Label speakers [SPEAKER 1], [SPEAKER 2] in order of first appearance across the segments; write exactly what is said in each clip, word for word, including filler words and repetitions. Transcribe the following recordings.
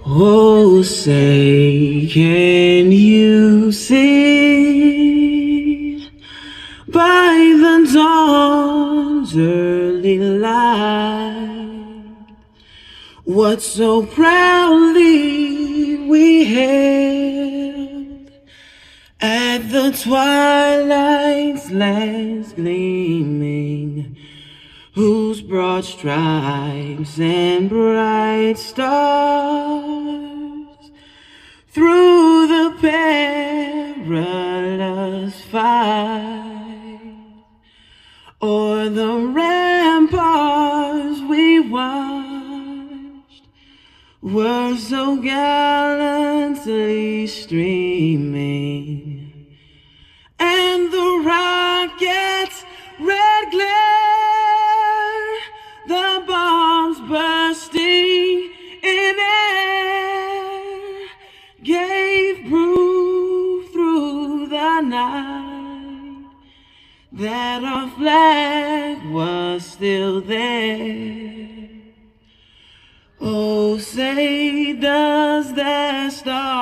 [SPEAKER 1] Oh, say, can you see by the dawn's early light what so proudly we hailed at the twilight's last gleaming, whose broad stripes and bright stars through the perilous fight o'er the ramparts we watched were so gallantly streaming, and the rocket's red glare, the bombs bursting in air, gave proof through the night that our flag was still there. Oh, say, does that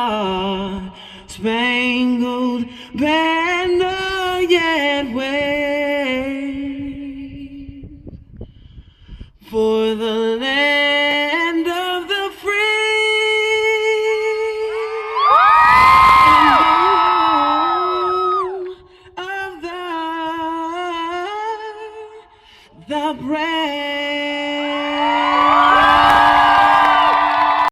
[SPEAKER 1] star-spangled banner yet wave for